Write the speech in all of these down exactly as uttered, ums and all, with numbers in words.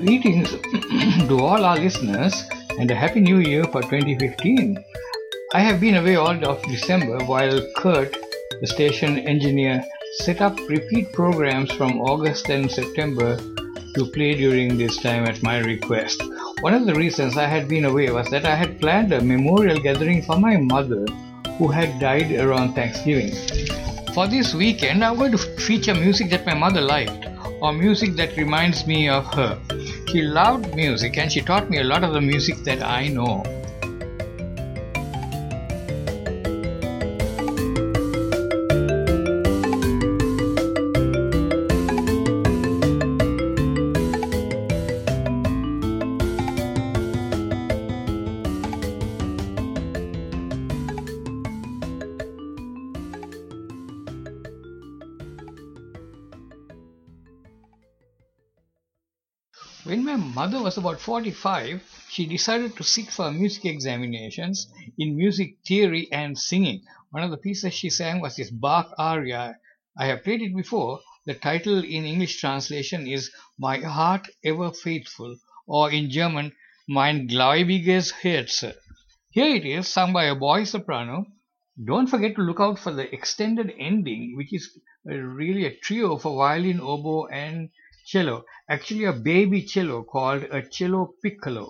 Greetings to all our listeners and a happy new year for twenty fifteen. I have been away all of December while Kurt, the station engineer, set up repeat programs from August and September to play during this time at my request. One of the reasons I had been away was that I had planned a memorial gathering for my mother who had died around Thanksgiving. For this weekend, I'm going to feature music that my mother liked, or music that reminds me of her. She loved music and she taught me a lot of the music that I know. When my mother was about forty-five, she decided to sit for music examinations in music theory and singing. One of the pieces she sang was this Bach aria. I have played it before. The title in English translation is My Heart Ever Faithful, or in German, Mein gläubiges Herz. Here it is, sung by a boy soprano. Don't forget to look out for the extended ending, which is uh, really a trio for violin, oboe, and cello. Actually, a baby cello called a cello piccolo.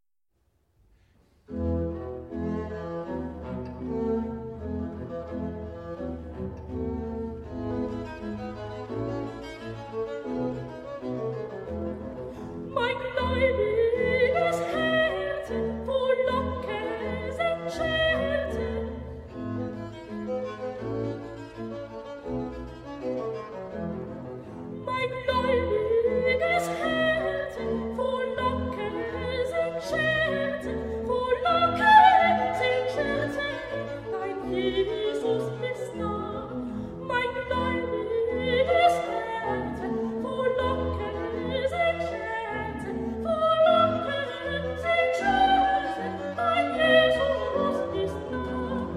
Mein gläubiges Herz, frohlocke sich Scherze. Mein gläubiges Herz, frohlocke sich Scherze, frohlocke sich Scherze. Dein Jesus ist nah. Mein gläubiges Herz, frohlocke sich Scherze, frohlocke sich Scherze. Dein Jesus ist nah.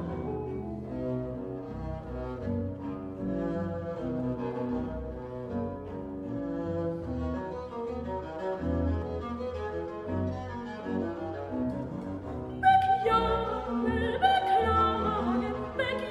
Beklagen, beklagen,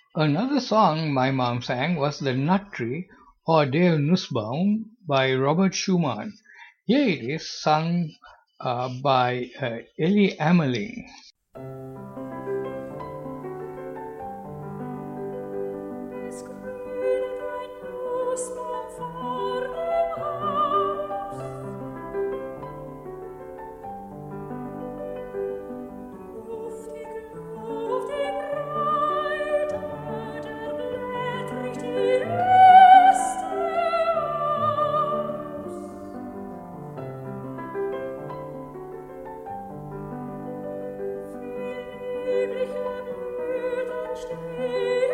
Another song my mom sang was The Nut Tree or Der Nussbaum by Robert Schumann. Here it is sung uh, by uh, Ellie Ameling. Es grünet ein Nussbaum vor dem Haus. Duftig, duftig reit der blättrig die Äste aus. Viel lieblicher Blüten stehen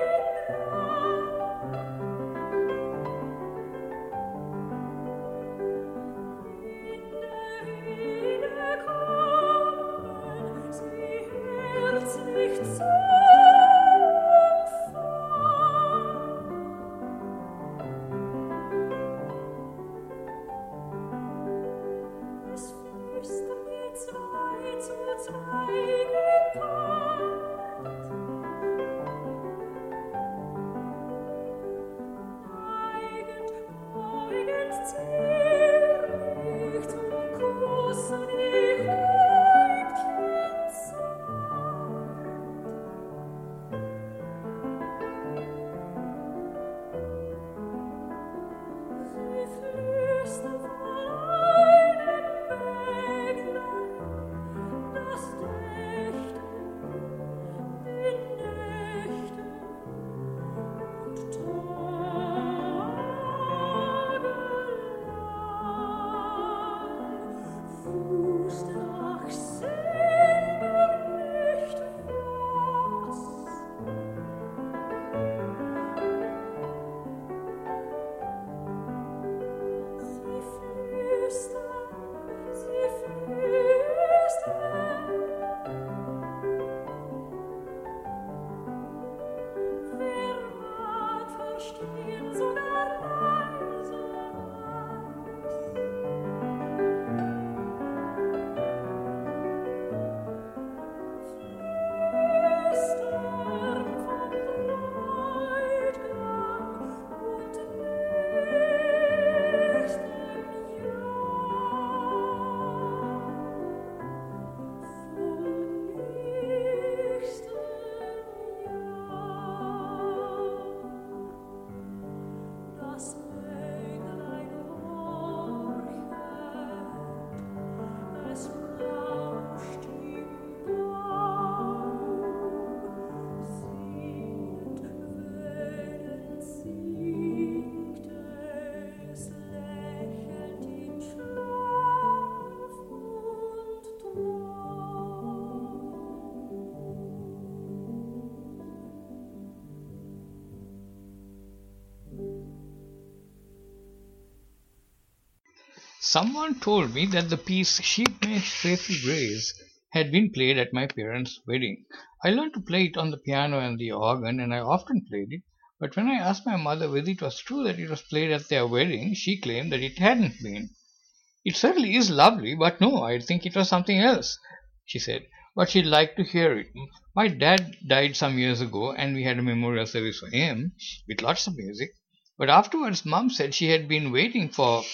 Someone told me that the piece Sheep May Faithful Grace had been played at my parents' wedding. I learned to play it on the piano and the organ, and I often played it, but when I asked my mother whether it was true that it was played at their wedding, she claimed that it hadn't been. "It certainly is lovely, but no, I think it was something else," she said, "but she'd like to hear it. My dad died some years ago, and we had a memorial service for him, with lots of music, but afterwards Mum said she had been waiting for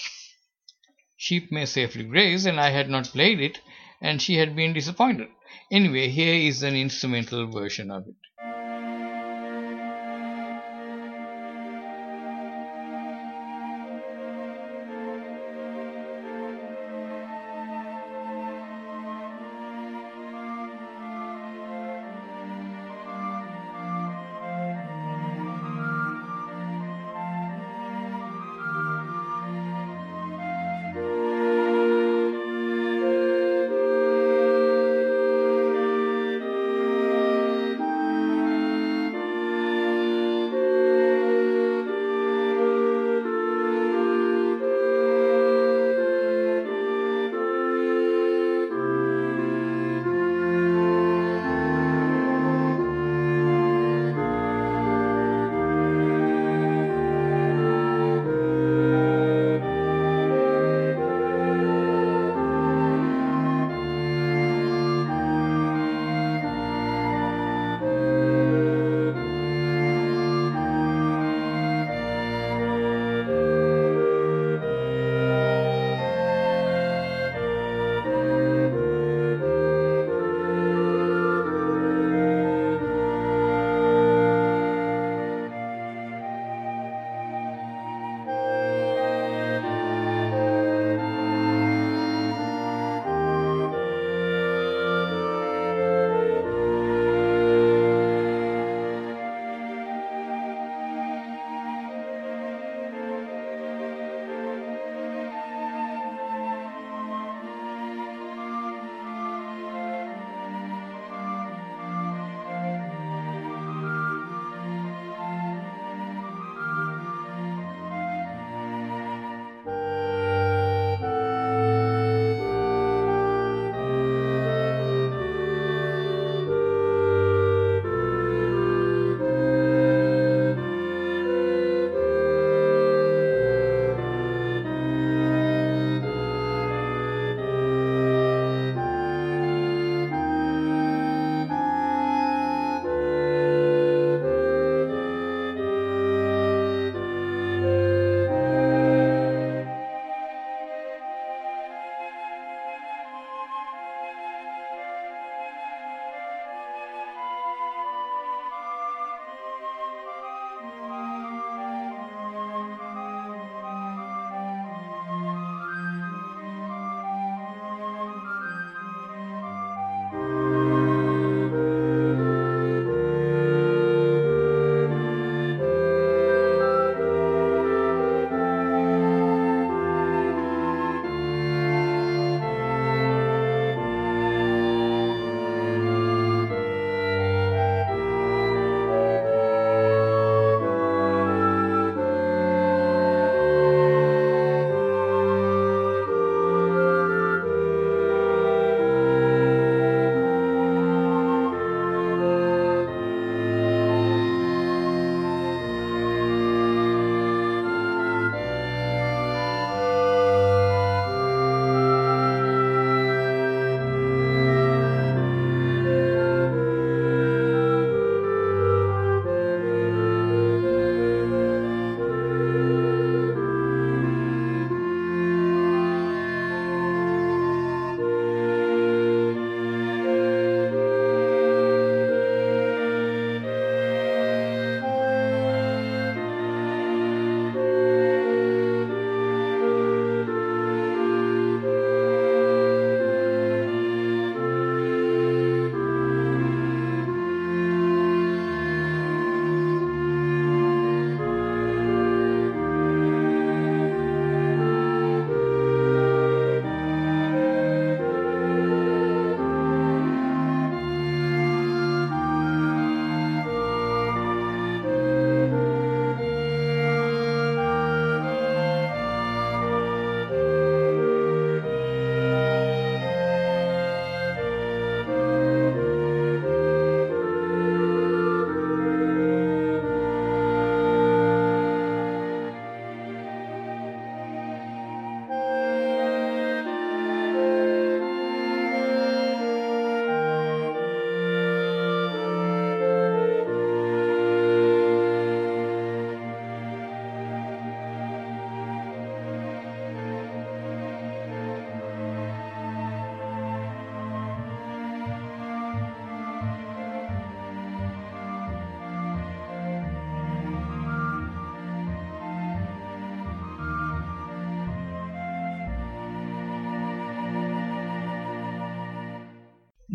Sheep May Safely Graze, and I had not played it, and she had been disappointed. Anyway, here is an instrumental version of it." Thank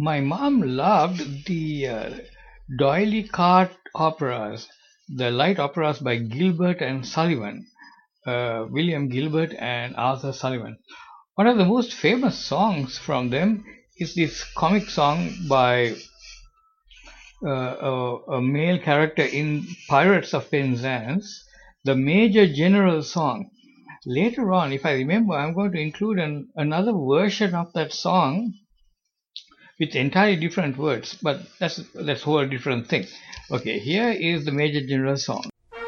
my mom loved the uh, doily cart operas, the light operas by Gilbert and Sullivan, uh, William Gilbert and Arthur Sullivan. One of the most famous songs from them is this comic song by uh, a, a male character in Pirates of Penzance, the Major General song. Later on, if I remember, I'm going to include an, another version of that song with entirely different words, but that's that's a whole different thing. Okay, here is the Major General song.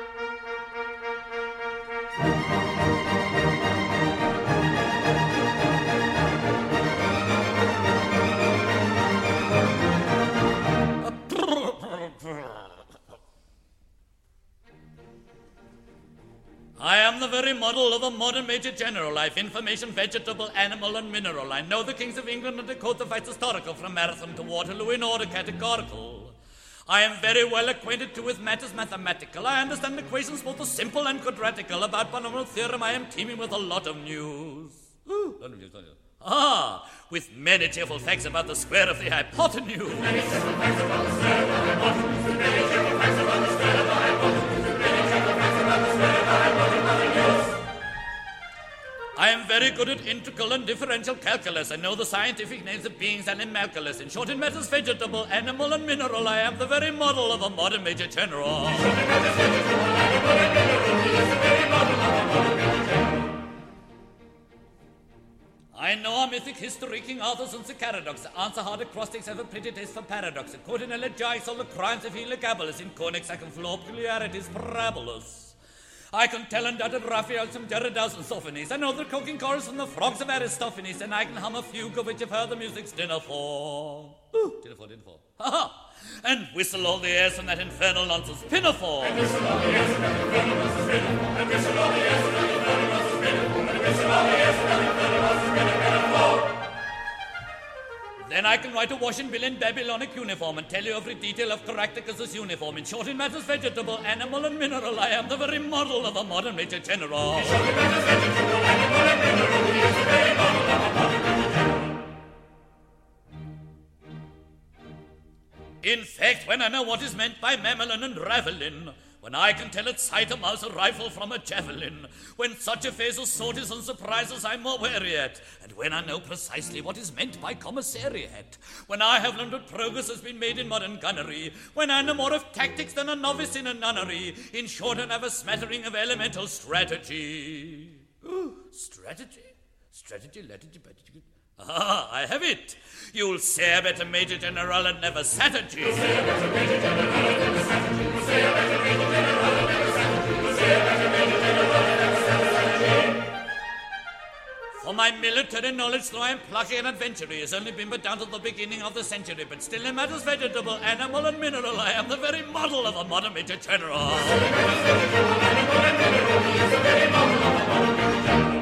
I am the very model of a modern Major General. I've information, vegetable, animal, and mineral. I know the kings of England and decode the fights historical, from Marathon to Waterloo in order categorical. I am very well acquainted too with matters mathematical. I understand equations both the simple and quadratical. About polynomial theorem I am teeming with a lot of news. Ooh, lot of news, lot of news. Ah, with many cheerful facts about the square of the hypotenuse. Many cheerful facts about the square of the hypotenuse. Many cheerful facts about the square of the hypotenuse. Many cheerful facts about the square of the hypotenuse. I am very good at integral and differential calculus. I know the scientific names of beings and animalculous. In short, in matters vegetable, animal, and mineral, I am the very model of a modern Major General. In short, in matters vegetable, animal, and mineral, he is the very model of a modern Major General. I know our mythic history, King Arthur's and Sir Caradox. The answer hard acrostics have a pretty taste for paradox. In quote in elegiacs, all the crimes of Heliogabalus. In cornix, I can flow peculiarities parabolous. I can tell undoubted Raphaels from Derrida's and Sophones. I know the croaking chorus from the frogs of Aristophanes, and I can hum a fugue of which I've heard the music's dinner for. Ooh, dinner for, dinner for. Ha ha! And whistle all the airs from that infernal nonsense pinafore. And whistle all the airs from that infernal nonsense pinafore. And whistle all the airs from that infernal nonsense pinafore. And whistle all the airs from that infernal nonsense pinafore. Then I can write a washing bill in Babylonic uniform and tell you every detail of Caractacus' uniform. In short, in matters vegetable, animal, and mineral, I am the very model of a modern Major General. In short, in matters vegetable, animal, and mineral, he is the very model of a modern Major General. In fact, when I know what is meant by mammalian and ravelin, when I can tell at sight a mouse a rifle from a javelin, when such affairs of sorties and surprises I'm more wary at, and when I know precisely what is meant by commissariat, when I have learned what progress has been made in modern gunnery, when I know more of tactics than a novice in a nunnery, in short, and have a smattering of elemental strategy. Ooh, strategy? Strategy, strategy, strategy. Ah, I have it. You'll say a better Major General and never strategy. You'll say a better Major General and never strategy. You'll say a better Major General and never strategy. You'll say a better Major General and never strategy. For my military knowledge, though I am plucky and adventurous, has only been but down to the beginning of the century, but still in matters vegetable, animal, and mineral, I am the very model of a modern Major General. In matters vegetable, animal, and mineral, he is the very model of a modern Major General.